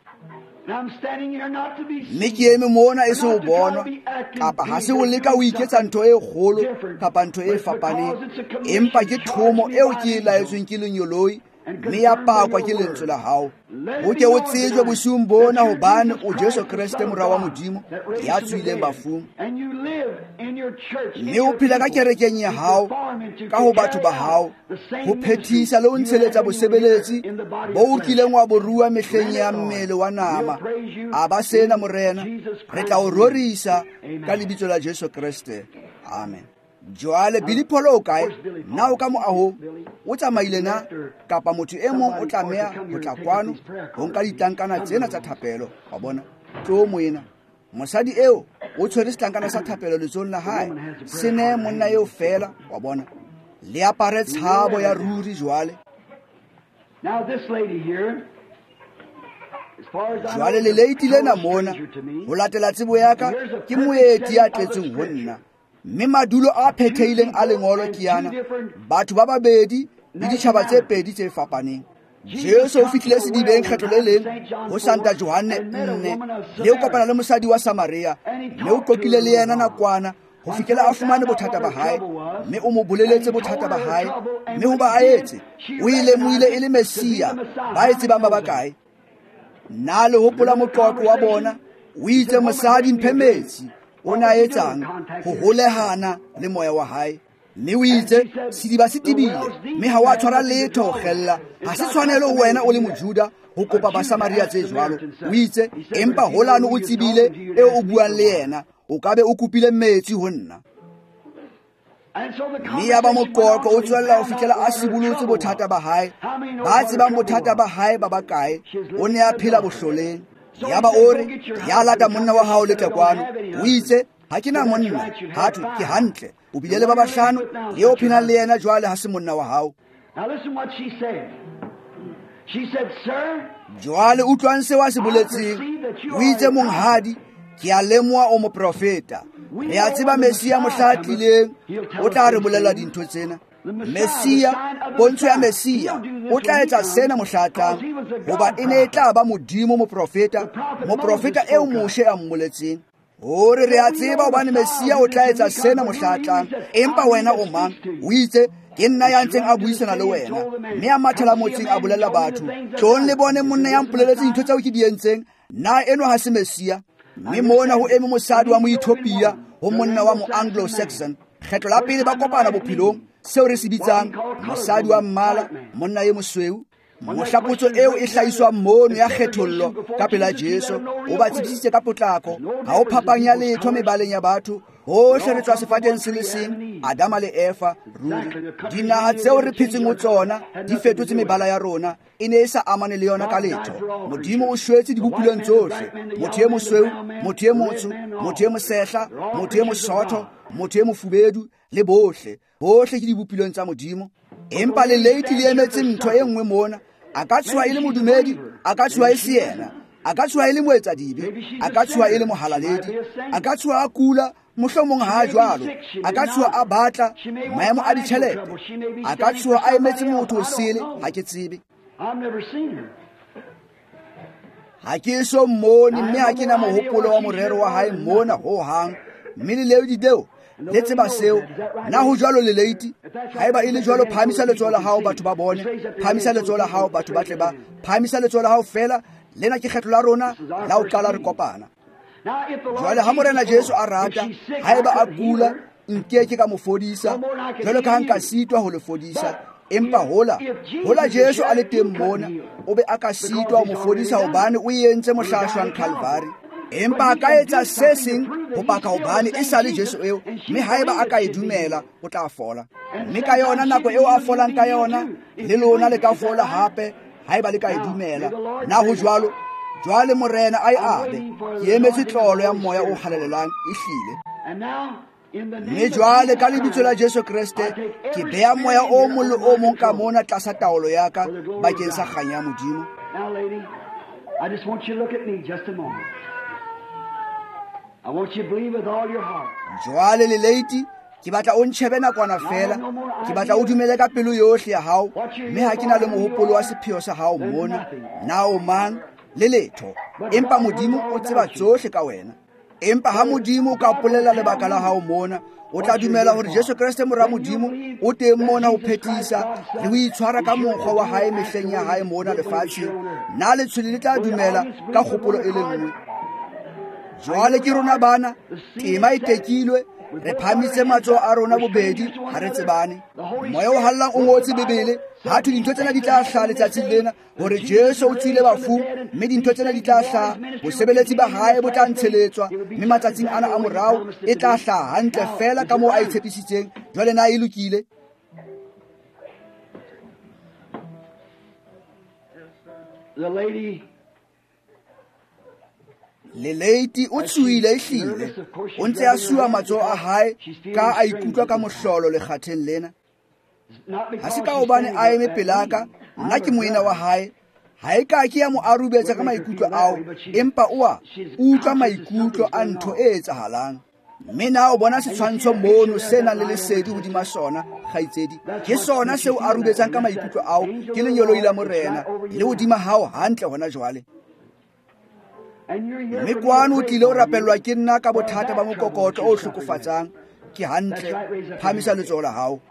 Mme ke eme mona e se ho bonwa, kapa ha se ho leka ho iketsa ntho e kgolo kapa ntho e fapaneng, empa ke thomo eo ke e laetsweng ke lenyoloi, mme ya pakwa ke lentswe la hao. Ho ke ho tsejwe bosiung bona hobane o Jesu Kriste Morwa wa Modimo ya tswileng bafung, mme o phela ka kerekeng ya hao ka ho batho ba hao, ho phethisa le ho ntsheletsa bosebeletsi bo o kileng wa borua mehleng ya mmele wa nama. A ba sena Morena, re tla o rorisa ka lebitso la Jesu Kriste. Amen. Jwale Billy Polo o kae? Na o ka moahong o tsamaile na, kapa motho e mong o tlameha ho tla kwano ho nka ditlankana tsena tsa thapelo? Wa bona tlo moena mosadi eo o tshwere setlankana sa thapelo letsohong la hae, se ne monna eo fela. Wa bona le apare tshabo ya ruri. Jwale Now this lady here, as far as I know, jwale le leiti lena mona ho latela tsebo ya ka ke moeti ya tletseng ho nna, mme madulo a phethehileng a lengolo ke yana, batho ba babedi le ditjhaba tse pedi tse fapaneng. Jesu o fihlile sedibeng kgetlo le leng ho Santa Johanne nne, le o kopana le mosadi wa Samaria, mme o qoqile le yena nakwana ho fihlela a fumane bothata ba hae, mme o mo boleletse bothata ba hae, mme ho ba a etse o ile moile e le Mesia ba e tsebang ba bakae. Na le hopola moqoqo wa bona, o itse mosadi mphemetse o na etsang ho holehana le moya wa hae, mme o itse sediba se tibile, mme ha wa tshwara letho ho kgella. Ha se tshwanelo ho wena o le Mojuda ho kopa Basamaria tse jwalo. O itse empa holano o tsebile eo o buang le yena, o ka be o kupile metsi ho nna. Mme ya ba moqoqo o tswella ho fihlela a sibolotse bothata ba hae. Ba tsebang bothata ba hae ba bakae, o ne a phela bohloleng. Ya ba o re, ya lata monna wa hao letekwano. O itse ha ke na monna, hatho ke hantle, o bile le ba bahlano le o phenang le yena jwale ha se monna wa hao. Now listen what she said. She said, "Sir, Jwale utlwang se wa se boletseng, o itse monghadi, ke a lemoha o moprofeta. Re a tseba Mesia mohla a tlileng o tla re bolela dintho tsena. Mesia, pontsho ya Mesia, o tla etsa sena mohla a tlang, hoba e ne e tla ba Modimo moprofeta, moprofeta eo Moshe a mmoletseng. Hore re a tseba hobane Mesia o tla etsa sena mohla a tlang, empa wena o mang? O itse ke nna ya ntseng a buisana le wena, mme a mathela motseng a bolela batho, tlong le bone monna ya mpoleletse dintho tseo ke di entseng. Na eno ha se Mesia? Mme mona ho eme mosadi wa Moethiopia ho monna wa Mo-Anglo-Saxon. Kgetlo la pele ba kopana bophelong, seo re se bitsang mosadi wa mmala, monna ye mosweu. Mohlapotso eo e hlahiswa mono ya kgethollo ka pela Jesu o ba tsebisitse ka potlako, ha o phapanya letho mebaleng ya batho, hohle re tswa sefateng se le seng, Adama le Eva ruri. Dinaha tseo re phetseng ho tsona di fetotse mebala ya rona, e ne e sa amane le yona ka letho. Modimo o shwetse dibopulong tsohle, motho e mosweu, motho e motsho, motho e mosehla, motho e mosotho, motho e mofubedu le bohle. Bohle ke dibopulong tsa Modimo. Empa le leiti le emetse ntho e nngwe mona. A ka tshoha e le modumedi, a ka tshoha e se yena, a ka tshoha e le moetsadibe, a ka tshoha e le mohalaledi, a ka tshoha a kula, mohlomong ha jwalo, a ka tshoha a batla maemo a ditjhelete, a ka tshoha a emetse motho o sele, ha ke tsebe. Ha ke so mmone, mme ha ke na mohopolo wa morero wa hae mona ho hang, mme le leo dideo le tseba seo. Na ho jwalo le leiti, haeba e le jwalo, phamisa letsoho la hao batho ba bone, phamisa letsoho la hao batho ba tle ba, phamisa letsoho la hao fela. Lena ke kgetlo la rona la ho qala re kopana. Jwale ha Morena Jesu a rata, haeba a kula, nkeke ka mo fodisa, jwalo ka ha nka sitwa ho le fodisa. Empa hola, hola Jesu a le teng mona, o be a ka sitwa ho mo fodisa hobane o entse mohlahloang Calvary. Empa a ka etsa se seng ho baka hobane e sa le Jesu eo, mme haeba a ka e dumela, o tla fola. Mme ka yona nako eo a folang ka yona, le lona le ka fola hape, haeba le ka e dumela. Na ho jwalo, jwale Morena a e abe, ke emetse tlolo ya moya o halelelang e hlile. Mme jwale ka lebitso la Jesu Kriste, ke beha moya o mong le o mong ka mona tlasa taolo ya ka bakeng sa kganya ya Modimo. Now, lady, I just want you to look at me just a moment. I want you to believe with all your heart. Jwale le leiti, ke batla o ntshebe nakwana fela, ke batla o dumele ka pelo yohle ya hao, mme ha ke na le mohopolo wa sepheo sa hao mona, na o mang le letho. Empa Modimo o tseba tsohle ka wena. Empa ha Modimo o ka polela lebaka la hao mona, o tla dumela hore Jesu Kriste mora Modimo o teng mona ho phethisa le ho itshwara ka mokgwa wa hae mehleng ya hae mona lefatsheng. Na le tshwele le tla dumela ka kgopolo e le nngwe. Jwale ke rona bana, tema e tekilwe, re phamise matsoho a rona bobedi ha re tsebane. Moya o hallang o ngotse Bebele, ha thu dintho tsena di tla hlaha letsatsing lena hore Jesu o tswile bafung, mme dintho tsena di tla hlaha, bosebeletsi ba hae bo tla ntsheletswa, mme matsatsing ana a morao e tla hlaha hantle fela ka moo a itshepisitseng. Jwale na e lokile. The lady le leiti o tshuile ehlile, o ntse a sua matsoho a hae ka a ikutlwa ka mohlolo lekgatheng lena. Ha se ka hobane a eme pelaka, nna ke moena wa hae, ha e ka ke ya mo arubetsa ka maikutlo ao, empa oa utlwa maikutlo a ntho e etsahalang. Mme na o bona setshwantsho mono se nang le lesedi hodima sona, kgaitsedi, ke sona seo a arubetsang ka maikutlo ao, ke lenyoloi la Morena le hodima hao hantle hona jwale. Mme kwano o tlile o rapellwa ke nna ka bothata ba mokokotlo o hlokofatsang. Ke hantle, phamisa letsoho la hao.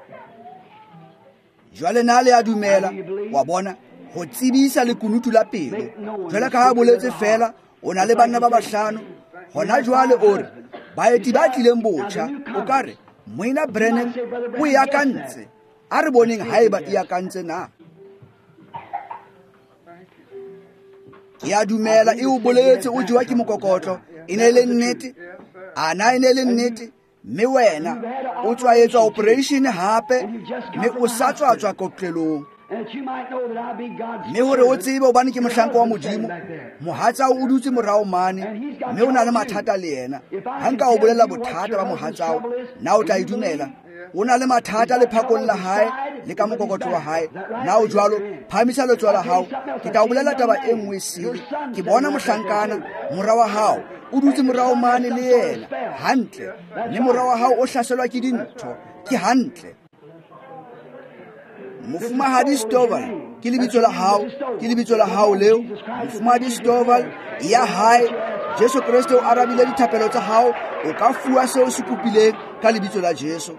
Jwale na le a dumela, wa bona, ho tsebisa lekunutu la pelo. Jwale ka ha boletse fela, o na le banna ba bahlano, hona jwale o re, baeti ba tlileng botjha, o ka re, Moena Brennan o e akantse, a re boneng haeba e akantse na. Ke a dumela e o boletse o jewa ke mokokotlo, e ne le nnete, ana e ne le nnete, mme wena o tswaetswa operation hape, mme o sa tswatswa kotlelong. Mme hore o tsebe hobane ke mohlanka wa Modimo, mohatsa o dutse morao mane, mme o na le mathata le yena. Ha nka o bolela bothata ba mohatsao, na o tla e dumela. O na le mathata le phakong la hae le ka mokokotlo wa hae. Na o jwalo, phamisa letsoho la hao, ke tla o bolela taba e nngwe sele. Ke bona mohlankana mora wa hao o dutse morao mane le yena hantle, mme mora wa hao o hlaselwa ke dintho, ke hantle. Mofumahadi Stovall ke lebitso la hao, ke lebitso la hao leo. Mofumahadi Stovall ya hae, Jesu Kriste o arabile dithapelo tsa hao, o ka fuwa seo se kopileng ka lebitso la Jesu.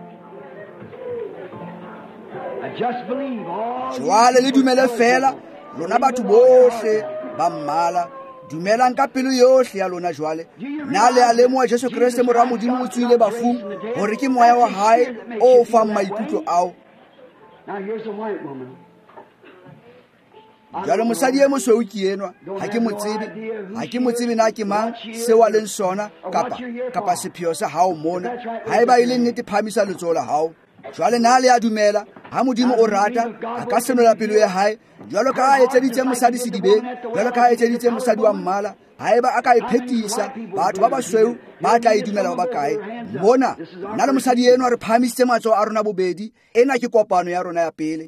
Jwale le dumele fela, lona batho bohle ba mmala, dumelang ka pelo yohle ya lona jwale. Na le a lemoha Jesu Kriste mora Modimo o tswile bafung, hore ke moya wa hae o fang maikutlo ao. Now here's a white woman. jalo mosadi e mosweu ke enwa ha ke motsebe ha ke motsebe na ke mang se wa leng sona kapa kapa sepheo sa hao mona ha eba ile nnete phamisa letsoho la hao jwale na le a dumela ha modimo o rata a ka senola pelo ya hae jwalo ka a etseditse mosadi sedibeng jwalo ka a etseditse mosadi wa mmala ha eba a ka iphetisa batho ba basweu ba tla e dumela ba bakae bona nna le mosadi eno re phamisitse matsoho a rona bobedi ena ke kopano ya rona ya pele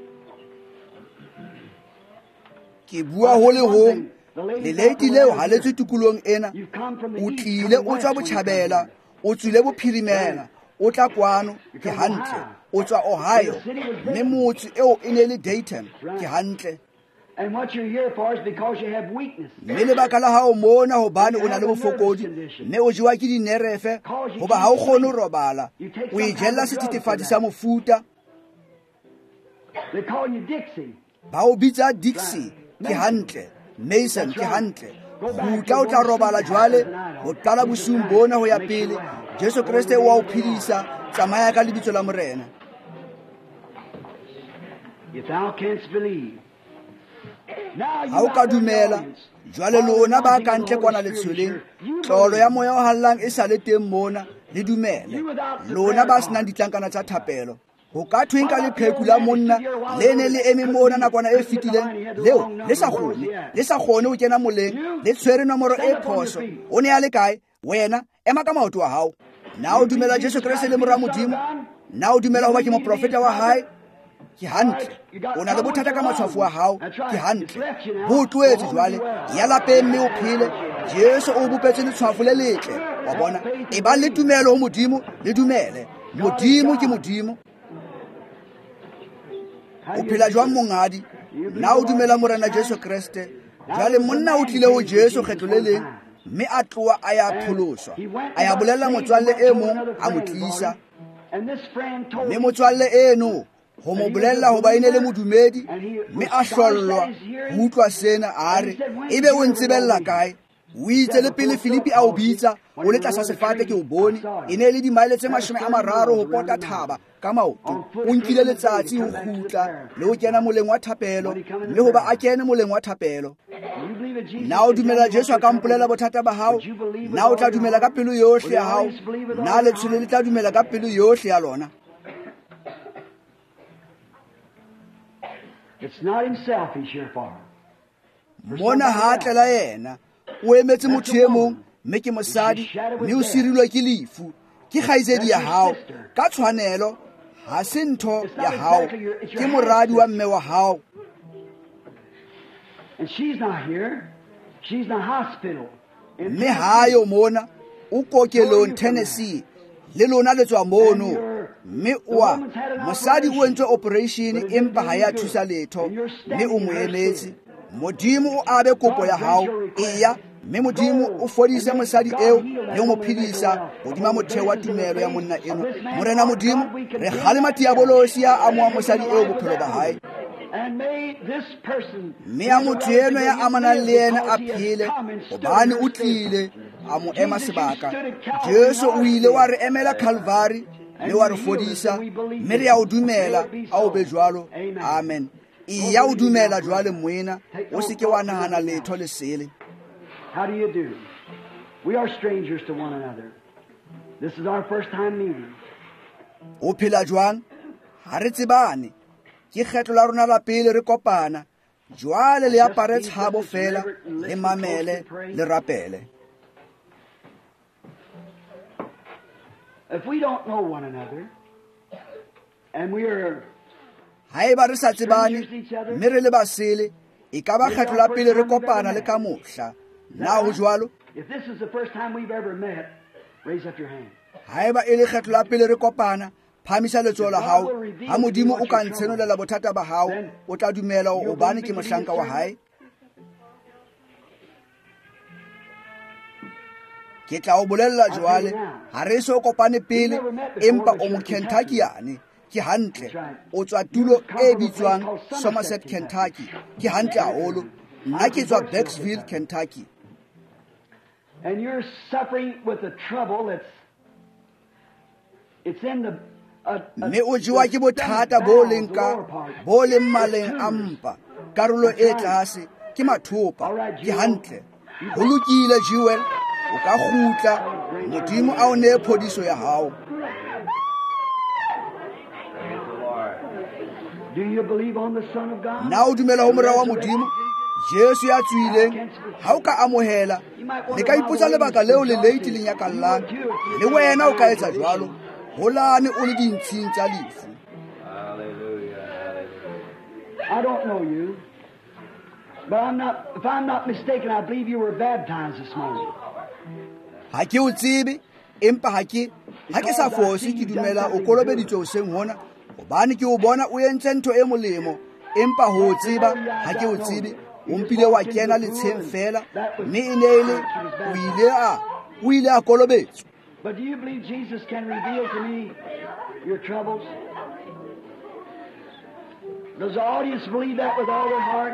ke bua ho le hong le lady leo ha le tswe tukulong ena o tlile o tswa botjhabela o tswile bophirimela o tla kwano ke hantle o tswa Ohio mme motse eo e ne le Dayton ke hantle And what you're here for is because you have weakness. mme lebaka la hao mona hobane o na le bofokodi mme o jewa ke dinerefe hoba ha o kgone ho robala o ijella sethethefatsi sa mofuta They call you Dixie. ba o bitsa Dixie ke hantle Mason ke hantle gutla o tla robala jwale ho qala bosiung bona ho ya pele Jesu Kriste wa o phedisa tsamaya ka lebitso la morena If thou canst believe. ha o ka dumela jwale lona ba ka ntle kwana le tsholeng tlolo ya moya o hallang e sa le teng mona le dumele lona ba senang ditlankana tsa thapelo ho ka thweng ka lepheko la monna le ne le eme mona nakwana e fetileng leo le sa kgone le sa kgone ho kena moleng le tshwere nomoro e phoso o ne a le kae wena ema ka maoto a hao na o dumela Jesu Kriste le mora modimo na o dumela hoba ke moprofeta wa hae ke hantle o na le bothata ka matshwafo wa hao ke hantle bo tloetse jwale ya lapeng mme o phele Jesu o bopetse letshwafo le letle wa bona e ba le tumelo ho modimo le dumele modimo ke modimo o phela jwang mongadi na o dumela morena Jesu Kriste jwale monna o tlile ho Jesu kgetlo le leng mme a tloa a ya pholoswa a ya bolella motswalle e mong a mo tlisa mme motswalle eno ho mo bolella hoba ene le modumedi mme a hlollwa ho utlwa sena a re ebe o ntsebella kae o itse le pele Filipi a o bitsa o le tlasa sefate ke o bone ene le dimaile tse mashome a mararo ho pota thaba ka maoto o nkile letsatsi ho khutla le ho kena moleng wa thapelo mme hoba a kene moleng wa thapelo na o dumela Jesu ka mpolela bothata ba hao na o tla dumela ka pelo yohle ya hao na le tshole le tla dumela ka pelo yohle ya lona It's not himself he's here for. mona ha tlela yena o emetse motho e mong mme ke mosadi mme o sirilwe ke lefu ke kgaitsedi ya hao ka tshwanelo ha se ntho ya hao ke moradi wa mme wa hao And she's not here. She's in the hospital. In mme hayo mona o kokelong Tennessee le lona le tswa mono mme wa mosadi o entse operation empa ha ya thusa letho mme o mo emetse modimo o abe kopo ya hao eya mme modimo o fodise mosadi eo le mo phedisa hodima motheo wa tumelo ya monna eno morena modimo re kgalema tia bolosi ya amoa mosadi eo bophelo ba hae And may this person mme ya motho eno ya amanang le yena a phele hobane o tlile a mo ema sebaka Jesu o ile wa re emela Calvary le wa re fodisa mme re ya o dumela a o be jwalo amen e ya o dumela jwale moena o se ke wa nahana letho le sele How do you do? We are strangers to one another. This is our first time meeting. o phela jwang ha re tsebane ke kgetlo la rona la pele re kopana jwale le apare tshabo fela le mamele le rapele If we don't know one another, and we are ha eba re sa tsebane mme re le basele e ka ba kgetlo la pele re kopana le ka mohla na ho jwalo if this is the first time we've ever met, raise up your hand. ha eba e le kgetlo la pele re kopana phamisa letsoho la hao ha modimo o ka ntshenolela bothata ba hao o tla dumela o bane ke mohlanka wa hae ke tla o bolella jwale ha re so kopane pele empa o mo Kentuckyane ke hantle o tswa tulo e bitswang Somerset Kentucky ke hantle haholo nna ke tswa Bexville Kentucky And you're suffering with a trouble that's it's in the uh, mme o jewa ke bothata bo leng ka bo leng maleng a mpa karolo e tlase ke mathopa ke hantle go lokile Jewel o ka gutla modimo a o ne phodiso ya hao. Do you believe on the Son of God? Na o dumela ho mora wa modimo Jesu ya tswileng ha o ka amohela le ka ipotsa lebaka leo le leiti le nyakallang le wena o ka etsa jwalo holane o le dintshing tsa lefu. I don't know you, but I'm not, if I'm not mistaken, I believe you were baptized this morning. Ha ke o tsebe empa ha ke ha ke sa fose ke dumela o kolobeditswe o seng hona hobane ke o bona o entse ntho e molemo empa ho tseba ha ke o tsebe o mpile wa kena le tsheng fela mme e ne ile o ile a o ile a kolobetswe. But do you believe Jesus can reveal to me your troubles? Does the audience believe that with all their heart?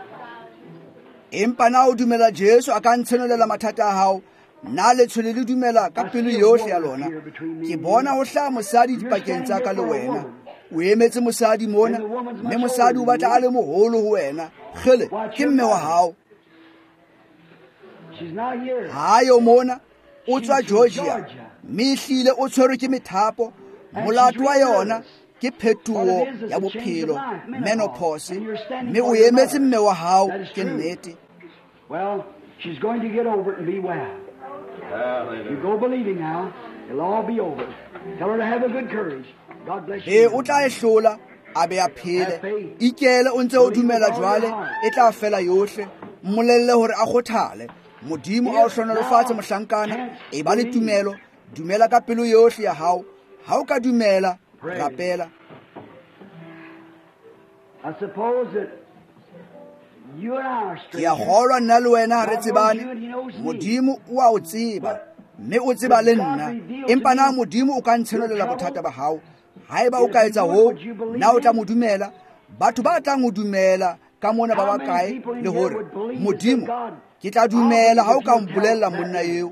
Empa na o dumela Jesu a ka ntshonelela mathata a hao na le tshwele le dumela ka pelo yohle ya lona. Ke bona ho hla mosadi dipakeng tsa ka le wena o emetse mosadi mona mme mosadi o batla a le moholo ho wena gele ke mme wa hao. She's not here. Hayo mona o tswa Georgia mme hlile o tshwerwe ke methapo molato wa yona ke phethuo ya bophelo menopause mme o emetse mme wa hao ke nnete. Well, she's going to get over it and be well. You go believing now, it'll all be over. Tell her to have a good courage. God bless e you. o tla e hlola a be a phele ikele o ntse o dumela jwale e tla fela yohle mmolelle hore a gothale modimo a o hlonolofatse mohlankana e ba le tumelo dumela ka pelo yohle ya hao ha o ka dumela rapela. I suppose that you and I are ke a strangers. golwa nna le wena ha re tsebane modimo o a o tseba mme o tseba le nna empa na modimo o ka ntshonelela bothata ba hao haeba o ka etsa ho na o tla mo dumela batho ba tla mo dumela ka mona ba ba kae le hore modimo ke tla dumela ha o ka mbolella monna eo.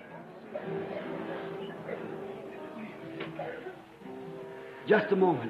Just a moment.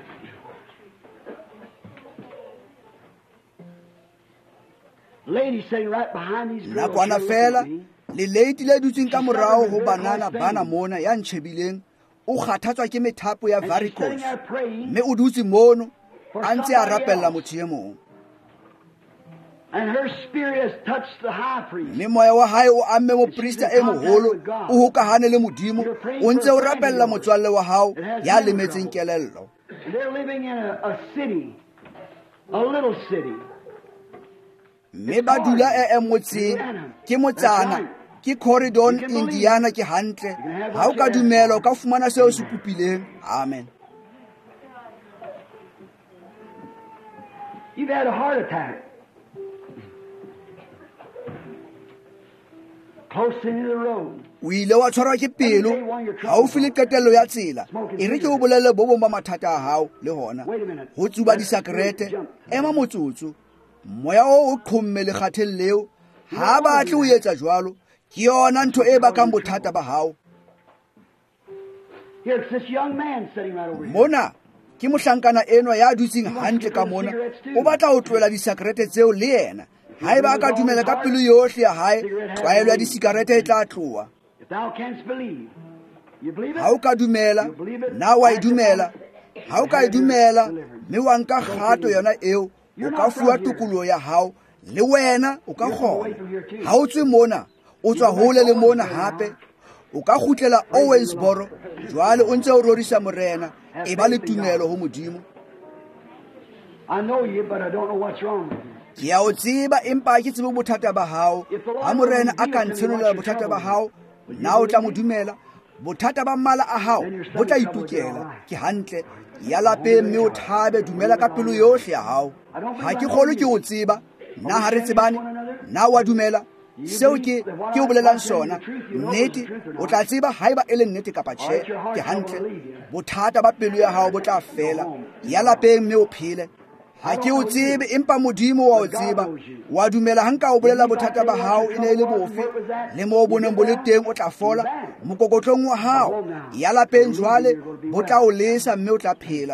Lady sitting right behind these girls. nakwana here fela looking at me. le leiti le dutseng ka morao ho banana bana mona ya ntšhebileng o kgathatswa ke methapo ya And she's sitting varicose there praying, mme o dutse mono a ntse a rapella motho e mong and her spirit has touched the high priest. mme moya wa hae o amme moprista e moholo o hokahane le modimo o ntse o rapella motswalle wa hao ya lemetseng kelello. They're living in a, a city, a little city. mme ba dula e e motseng ke motsana ke Corridon Indiana ke hantle ha o ka dumela o ka fumana seo se kopileng. Amen. You've had a heart attack. Close into the road. o ile wa tshwarwa ke pelo haufi le qetello ya tsela e re ke o bolelle bo bong ba mathata a hao le hona ho tsuba disakrete ema motsotso moya o o qhomme le kgathelleo ha ba tle o etsa jwalo ke yona ntho e bakang bothata ba hao. Here, it's this young man sitting right over here. Mona ke mohlankana enwa ya dutseng hantle ka mona o batla ho tloela disakrete tseo le yena haeba a ka dumela ka pelo yohle ya hae tlwaelo ya disikarete e tla tloa. If thou canst believe, you believe it? Ha o ka dumela na wa e dumela ha o ka e dumela mme wa nka kgato yona eo o ka fuwa tokoloho ya hao le wena o ka kgona ha o tswe mona o tswa hole le mona hape o ka khutlela Owensboro jwale o ntse o rorisa morena e ba le tumelo ho modimo. I know you, but I don't know what's wrong with you. ke a o tseba empa ke tsebe bothata ba hao ha morena a ka ntshonolela bothata ba hao na o tla mo dumela bothata ba mmala a hao bo tla itukela ke hantle ya lapeng mme o thabe dumela ka pelo yohle ya hao. Ha ke kgolo ke o tseba na ha re tsebane na wa dumela seo ke ke o bolelang sona nnete o tla tseba haeba e le nnete kapa tjhe ke hantle bothata ba pelo ya hao bo tla fela ya lapeng mme o phele. Ha ke o tsebe empa modimo wa o tseba wa dumela ha nka o bolela bothata ba hao e ne le bofe le mo boneng bo le teng o tla fola mokokotlong wa hao ya lapeng jwale bo tla o lesa mme o tla phela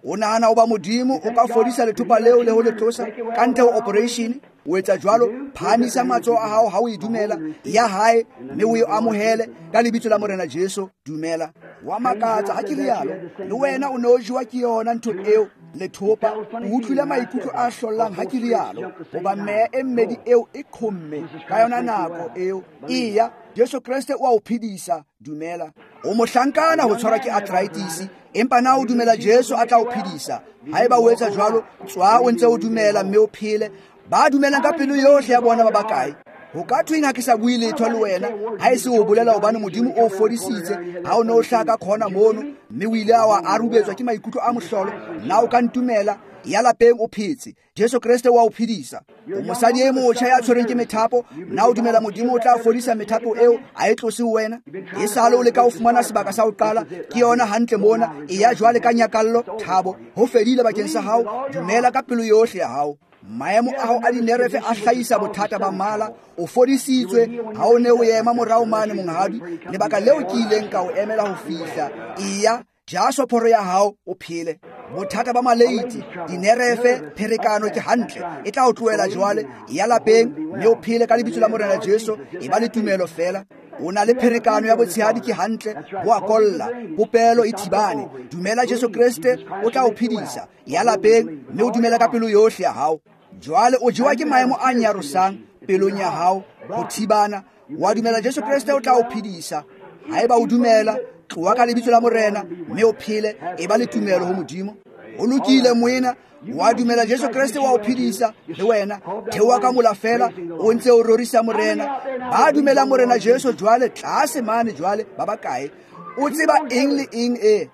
o nahana o ba modimo o ka fodisa lethopa leo le ho le tlosa ka ntle ho operation. O etsa jwalo, phamisa matsoho a hao ha o e dumela ya hae mme o e amohele ka lebitso la morena Jesu. Dumela. Wa makatsa ha ke le yalo, le wena o ne o jewa ke yona ntho eo lethopa. O utlwile maikutlo a hlollang ha ke le yalo, hoba meya e mmedi eo e qomme ka yona nako eo. Iya, Jesu Kriste wa o phedisa. Dumela. O mohlankana ho tshwarwa ke arthritis, empa na o dumela Jesu a tla o phedisa. Haeba o etsa jwalo, tswa o ntse o dumela mme o phele. Ba dumelang ka pelo yohle ya bona ba bakae. Ho ka thweng ha ke sa bue letho le wena, ha e se o bolela hobane modimo o fodisitse, ha o ne o hlaka khona mono mme o ile a arubetswa ke maikutlo a mohlolo. Na o ka ntumela ya lapeng o phetse. Jesu Kriste wa o phedisa. O mosadi e motjha ya tshwereng ke methapo, na o dumela modimo o tla fodisa methapo eo a e tlose wena. E sale o le ka o fumana sebaka sa ho qala, ke yona hantle mona, e ya jwale ka nyakallo, thabo, ho fedile bakeng sa hao. Dumela ka pelo yohle ya hao. Maemo a hao a dinerefe a hlahisa bothata ba mala, o fodisitswe ha o ne o ema morao mane monghadi, lebaka leo ke ileng ka o emela ho fihla. Iya, ja sophoro ya hao o phele. Bothata ba maleiti, dinerefe, pherekano ke hantle, e tla o tlohela jwale, ya lapeng mme o phele ka lebitso la morena Jesu. E ba le tumelo fela. O na le pherekano ya botshehadi ke hantle, bo a kolla, popelo e thibane. Dumela Jesu Kriste o tla o phedisa, ya lapeng mme o dumela ka pelo yohle ya hao. Jwale o jewa ke maemo a nyarosang pelong ya hao, ho thibana. Wa dumela Jesu Kriste o tla o phedisa. Haeba o dumela, tloha ka lebitso la morena mme o phele, e ba le tumelo ho modimo. O lokile moena, wa dumela Jesu Kriste wa o phedisa le wena. Theoha ka mola fela o ntse o rorisa morena. Ba dumela morena Jesu jwale tlase mane jwale ba bakae. O tseba eng le eng e?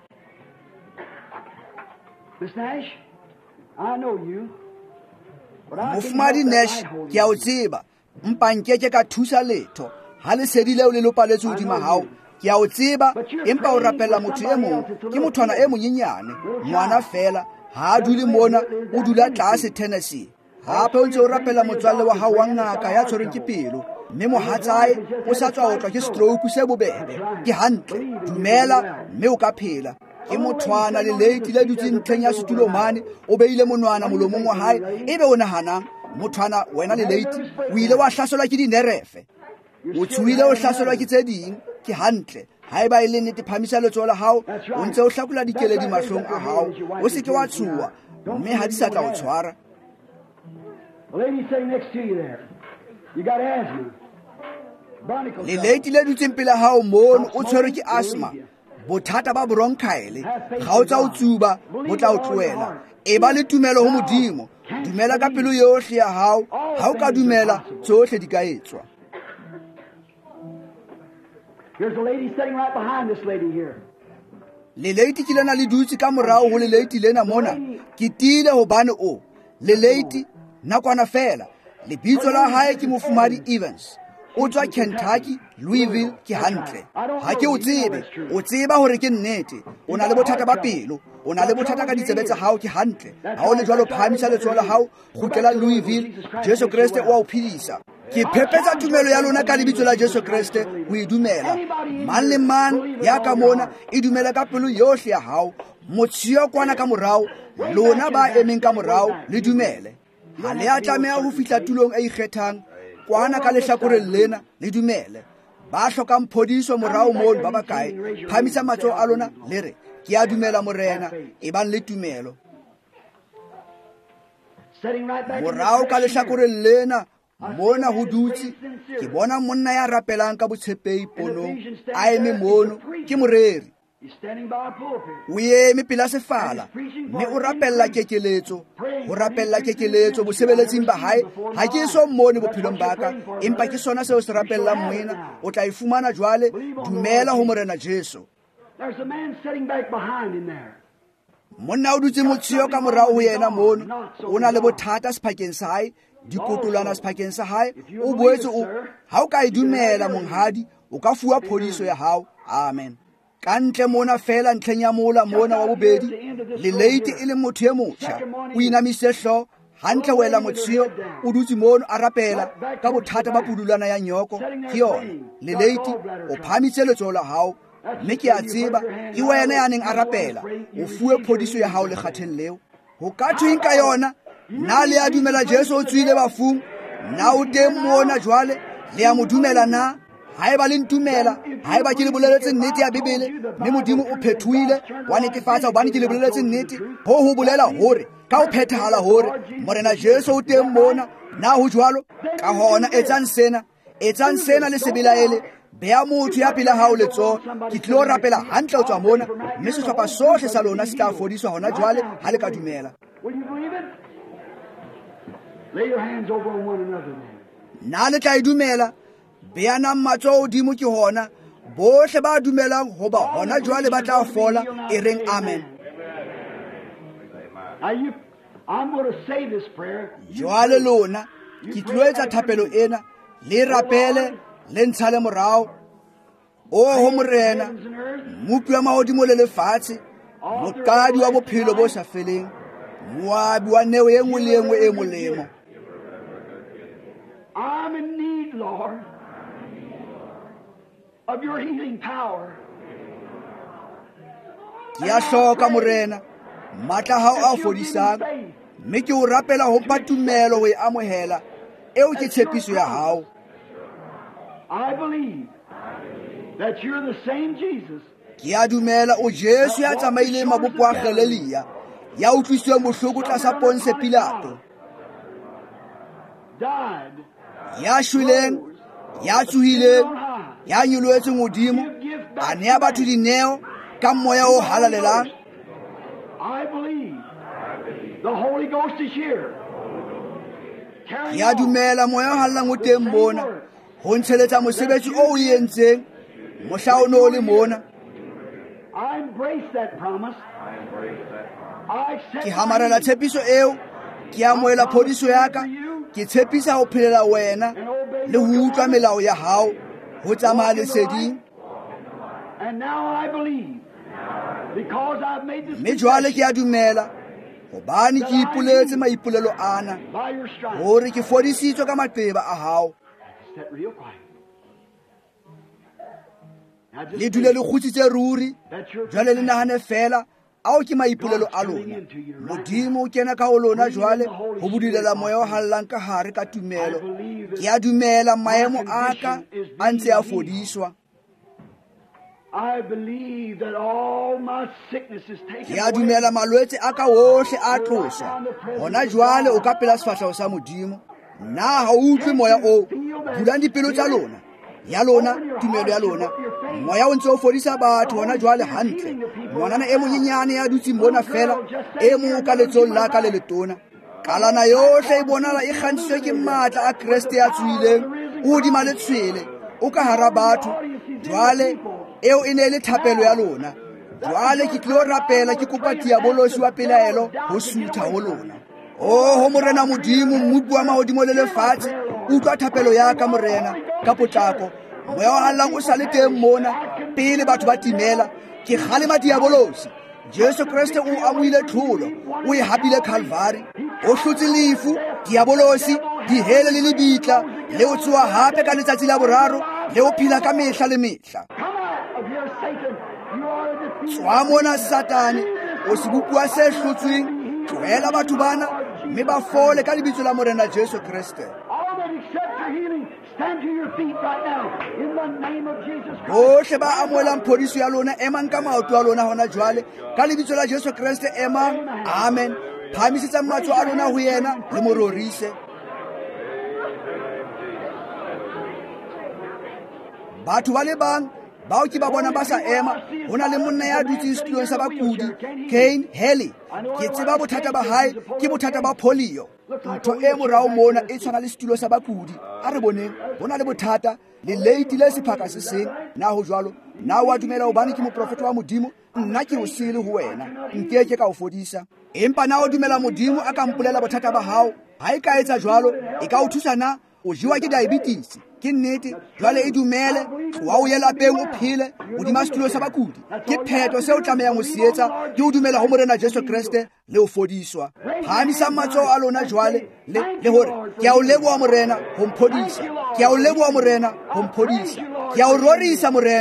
Miss Nash, I know you. Mofumadi Nash, ke a o tseba, mpa nkeke ka thusa letho. Ha le sedile o le lopaletse hodima hao. Ke a o tseba, empa o rapella motho e mong, ke mothwana e monyenyane, ngwana fela, ha dule mona, o dula tlase Tennessee. Hape o ntse o rapella motswalle wa hao wa ngaka ya tshwereng ke pelo, mme mohatsae o sa tswa otlwa ke stroke se bobebe. Ke hantle, dumela mme o ka phela. Ke mothwana le leiti le dutseng ntlheng ya setulo mane, o beile monwana molomong wa hae, ebe o nahanang, mothwana wena le leiti, o ile wa hlaselwa ke dinerefe. O tshuile o hlaselwa ke tse ding, ke hantle. Haeba e le nnete phamisa letsoho la hao, o ntse o hlakola dikeledi mahlong a hao, o se ke wa tshuwa, mme ha di sa tla o tshwara. Le leiti le dutseng pele hao mono o tshwerwe ke asthma, bothata ba bronchial, ga o tsa o tsuba bo tla o tlohela. E ba le tumelo ho modimo. Dumela ka pelo yohle ya hao, ha o ka dumela tsohle di ka etswa. There's a lady sitting right behind this lady here. Le leiti ke lena le dutse ka morao ho le leiti lena mona. Ke tile hobane o le leiti nakwana fela. Lebitso la hae ke Mofumadi Evans. O tswa Kentucky, Louisville, ke hantle. Ha ke o tsebe, o tseba hore ke nnete. O na le bothata ba pelo, o na le bothata ka ditsebe tsa hao, ke hantle. Ha o le jwalo phamisa letsoho la hao, kgutlela Louisville, Jesu Kriste wa o phedisa. Ke phephetsa tumelo ya lona ka lebitso la Jesu Kriste, o e dumela. Man le man ya ka mona e dumela ka pelo yohle ya hao. Motshio kwana ka morao, lona ba emeng ka morao le dumele. Ha le a tlameha ho fihla tulong e ikgethang, kwana ka lehlakoreng lena le dumele. Ba hlokang phodiso morao mono ba bakae, phamisa matsoho a lona le re, ke a dumela morena, e bang le tumelo. Morao ka lehlakoreng lena, mona ho dutse, ke bona monna ya rapelang ka botshepehi ponong, a eme mono, ke moreri. O eme pela sefala, mme o rapella kekeletso, o rapella kekeletso bosebeletsing ba hae. Ha ke so mmone bophelong ba ka, empa ke sona seo se rapellang moena, o tla e fumana jwale. Dumela ho morena Jesu. There's a man sitting back behind him there. Monna o dutse motshio ka morao ho yena mono, o na le bothata sephakeng sa hae, dikotolwana sephakeng sa hae. O boetse o, ha o ka e dumela monghadi, o ka fuwa phodiso ya hao. Amen. Kantle mona fela ntlheng ya mola mona wa bobedi, le leiti e le motho e motjha. O inamise hlooho, hantle wela motshio, o dutse mono a rapela ka bothata ba pudulana ya nyoko. Ke yona, le leiti, o phamise letsoho la hao, mme ke a tseba ke wena ya neng a rapela o fuwe phodiso ya hao lekgatheng leo ho ka thweng ka yona na le a dumela Jesu o tswile bafung na o teng mona jwale le a mo dumela na haeba le ntumela haeba ke le boleletse nnete ya Bibele mme Modimo o phethuile wa netefatsa hobane ke le boleletse nnete ho ho bolela hore ka o phethahala hore morena Jesu o teng mona na ho jwalo ka hona etsang sena etsang sena le sebelaele bea motho ya pele hao letsoho ke tlo rapela hantle ho tswa mona mme sehlopha sohle sa lona se tla fodiswa hona jwale ha le ka dumela. Will you believe it? Lay your hands over on one another then. Na le tla dumela beana matsoho hodimo ke hona bohle ba dumelang hoba hona jwale ba tla fola e reng amen. Now you, I'm going to say this prayer. Jwale lona ke tlo etsa thapelo ena le rapele le ntshale morao o ho morena mopi wa mahodimo le lefatshe mokadi wa bophelo bo sa feleng moabi wa neo e nngwe le nngwe e molemo. I'm in need, Lord, of your healing power. Ke a hloka morena matla hao a fodisang mme ke o rapela ho patumelo ho e amohela eo ke tshepiso ya hao. I believe that you're the same Jesus. Ke a dumela o Jesu ya tsamaileng mabopo a Galileya ya utlwisitsweng bohloko tlasa Ponse Pilato, Died. ya shweleng ya tsohileng ya nyoloetseng hodimo a nea batho dineo ka moya o halalelang. I believe the Holy Ghost is here. Carry Ke a dumela moya o hallang o teng mona ho ntsheletsa mosebetsi o o entseng mohla o no le mona. I embrace that promise. I accept Ke hamarela tshepiso eo ke amohela phodiso ya ka ke tshepisa ho phelela wena le ho utlwa melao ya hao ho tsamaya leseding. And now I believe, because I've made this Mme jwale ke a dumela hobane ke ipoletse maipolelo ana by your stripes. hore ke fodisitswe ka maqeba a hao. Set real quiet. Now just Le dule le kgutsitse ruri that your jwale le nahane fela ao ke maipolelo a lona. Modimo o kena ka ho lona jwale ho budulela moya o hallang ka hare ka tumelo. Ke a dumela maemo a ka a ntse a fodiswa. I believe that all my sickness is taken Ke a away. dumela malwetse a ka ohle a tloswa hona jwale o ka pela sefahlego sa Modimo. Na ha o utlwe moya o bulang dipelo tsa lona ya lona tumelo ya lona moya o ntse o fodisa batho hona jwale hantle. Ngwanana e monyenyane ya dutse mona fela e mo ka letsong la ka le letona kalana yohle e bonala e kgantsitswe ke matla a Kriste ya tswileng o hodima le tshwele o ka hara batho jwale eo e ne le thapelo ya lona. Jwale ke tlo rapela ke kopa diabolosi wa pelaelo ho sutha ho lona. O ho morena Modimo mmupi wa mahodimo le lefatshe utlwa thapelo ya ka morena ka potlako moya wa hallang o sa le teng mona pele batho ba timela ke kgalema diabolosi. Jesu Kriste o amohile tlholo o e hapile Calvary o hlotse lefu diabolosi dihele le lebitla le o tsoa hape ka letsatsi la boraro le o phela ka mehla le mehla. Come out of here, Satan. You are a defeated. Tswa mona Satane o sebopua se hlotsweng tlohela batho bana mme ba fole ka lebitso la morena Jesu Kriste. All that accept your healing, stand to your feet right now in the name of Jesus Christ. Bohle ba amohelang phodiso ya lona emang ka maoto a lona hona jwale ka lebitso la Jesu Kriste emang. Amen. Phamisitsa matso a lona ho yena le mo rorise. Batho ba le bang bao ke ba bona ba sa ema hona le monna ya dutseng setulong sa bakudi Kane Haley. Ke tseba bothata ba hae ke bothata ba polio. Ntho e morao mona e tshwana le setulo sa bakudi a re boneng bona le bothata le lady le sephaka se seng na ho jwalo na wa dumela hobane ke moprofeta wa Modimo nna ke o sele ho wena nkeke ka o fodisa empa na o dumela Modimo a ka mpolela bothata ba hao ha e ka etsa jwalo e ka o thusa na o jiwa ke diabetes ke nnete jwale e dumele wa o yela peng o phele o dima setulo sa bakudi ke pheto se o tlamehang o sietsa ke o dumela ho morena Jesu Kriste le o fodiswa. Phamisa matsoho a lona jwale le le hore ke a o leboha morena ho mphodisa ke a o leboha morena ho mphodisa ke a o rorisa morena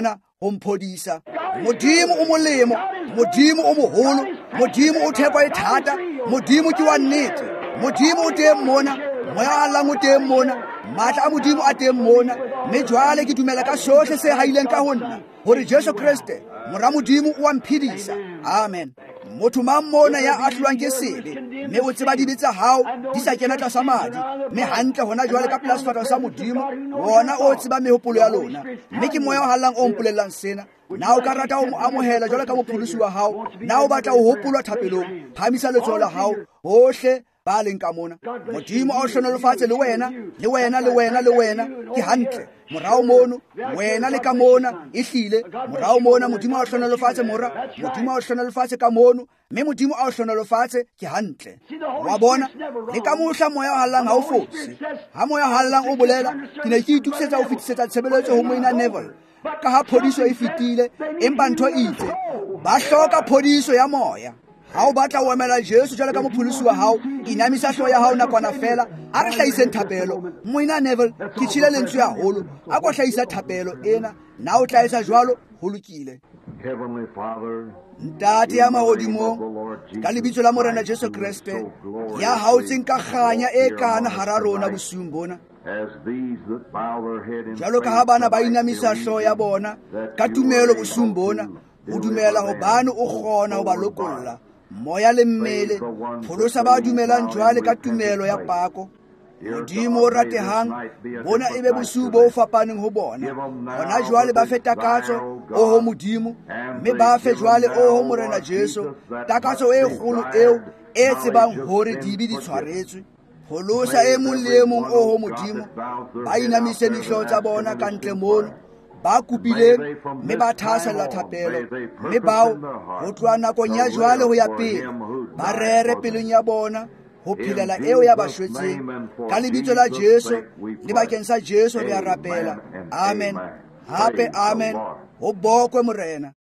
ho mphodisa. Modimo o molemo, Modimo o moholo, Modimo o theko e thata, Modimo ke wa nnete, Modimo o teng mona, moya a lang o teng mona, matla a Modimo a teng mona. Mme jwale ke dumela ka sohle se haileng ka ho nna hore Jesu Kriste mora Modimo o a mphedisa. Amen. Motho mang mona ya ahlolwang ke sebe, mme o tseba dibe tsa hao di sa kena tlasa madi, mme hantle hona jwale ka pela sefatong sa Modimo, wona o tseba mehopolo ya lona. Mme ke moya o hallang o mpolellang sena. Na o ka rata ho mo amohela jwalo ka mopholosi wa hao, na o batla ho hopolwa thapelong, phamisa letsoho la hao hohle ba leng ka mona. Modimo a o hlonolofatse le wena, le wena, le wena, le wena, ke hantle. Morao mono, wena le ka mona, ehlile, morao mona, Modimo a o hlonolofatse mora, Modimo a o hlonolofatse ka mono, mme Modimo a o hlonolofatse ke hantle. Wa bona, le ka mohla moya o hallang ha o fose. Ha moya o hallang o bolela, ke ne ke itukisetsa ho fetisetsa tshebeletso ho Moina Neville. Ka ha phodiso e fetile, empa ntho e itse, ba hloka phodiso ya moya. Ha o batla ho emela Jesu jwalo ka mopholosi wa hao, inamisa hlooho ya hao nakwana fela, a re hlahiseng thapelo. Moina Neville, ke tshile lentswe haholo, a ko hlahisa thapelo ena, na o tla etsa jwalo ho lokile. Heavenly Father, Ntate ya mahodimo, ka lebitso la Morena Jesu Kriste, ya haotseng ka kganya e kana hara rona bosiung bona. as these that bow their head in Jwalo ka ha bana ba inamisa hlooho ya bona ka tumelo bosiung bona, ho dumela hobane o kgona ho ba lokolla moya le mmele, pholosa ba dumelang jwale ka tumelo ya pako. Modimo o ratehang, bona ebe bosiu bo fapaneng ho bona, hona jwale ba fe takatso o ho Modimo, mme ba fe jwale o ho Morena Jesu, takatso e kgolo eo e tsebang hore dibe di tshwaretswe. Pholosa e mong le e mong o ho Modimo, ba inamise dihlooho tsa bona ka ntle mono, ba kupileng mme ba thahasella thapelo, mme bao ho tloha nakong ya jwale ho ya pele ba rere pelong ya bona ho phelela eo ya ba shwetseng. Ka lebitso la Jesu le bakeng sa Jesu re a rapela. Amen. Hape amen. Ho bokwe Morena.